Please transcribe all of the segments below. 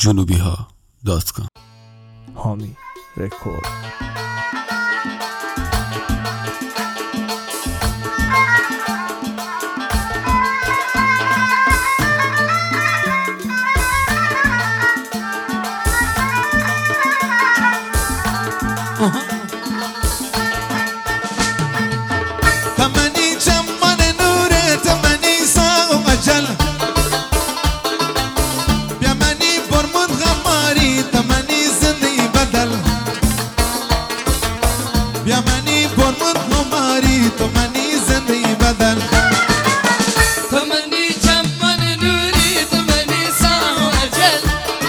جنوبیها.com حامی رکورد. تمنی چمن نوره تمنی ساغ و اجل بیا منی برمون غماری تمنی زندگی بدل بیا منی برمون غماری تمنی زندگی بدل تمنی چمن نوری تمنی ساغ و اجل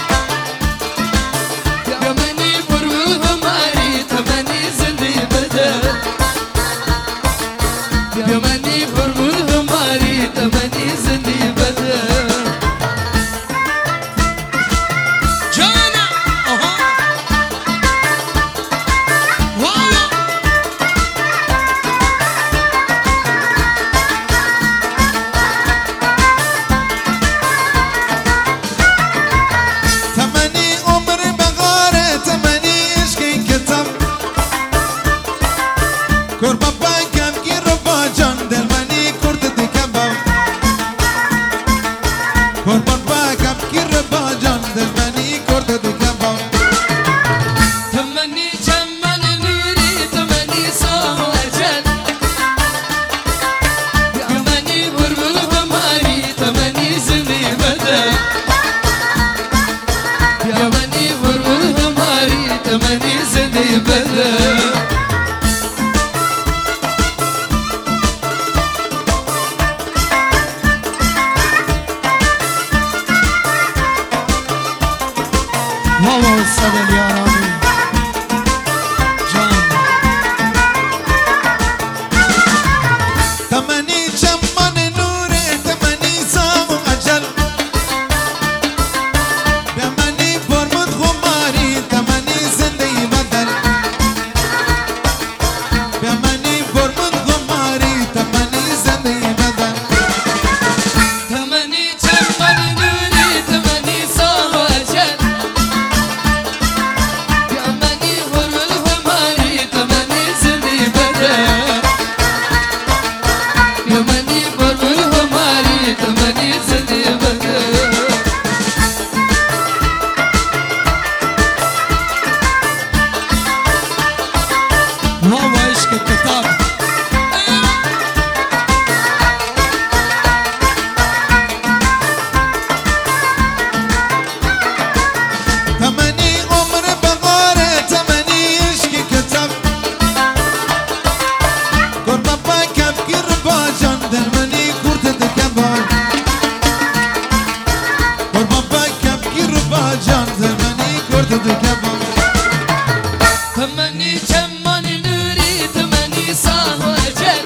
بیا منی برمون غماری تمنی زندگی بدل بیا منی برمون غماری تمنی زندگی بدل جانا تمنی عمر بغاره تمنی عشقی کتاب قربان بکم گیر و باجان دل منی کرد دیکبم قربان بکم گیر و باجان دل منی کرد دیکبم تمنی چمن نوری تمنی ساغ و اجل بیا منی برمون غماری تمنی زندگی بدل بیا منی برمون غماری تمنی زندگی بدل بابا استاد یارانی جان تمنی چمن نوره تمنی ساغ و اجل بیا منی برمون غماری تمنی زندگی بدل بیا منی برمون غماری تمنی زندگی بدل تمنی چمن نوری تمنی ساغ و اجل بیا منی برمون غماری تمنی زندگی بدل بیا منی برمون غماری تمنی زندگی بدل بابا عشق کتاب تمنی عمر بغاره تمنی عشقی کتاب قربان بکم گیر باجان دل منی کرد دیکبم قربان بکم گیر باجان دل منی کرد دیکبم تمنی چمن نوری تمنی ساغ و اجل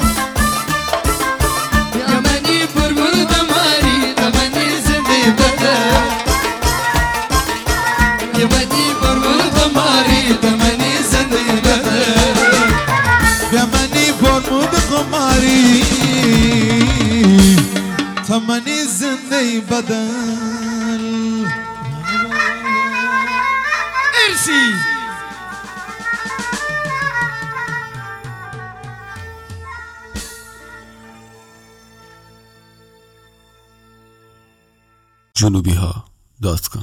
بیا منی برمون غماری تمنی زندگی بدل بیا منی برمون غماری تمنی زندگی بدل بیا منی برمود غماری تمنی زندگی بدل ارسی جنوبیها.com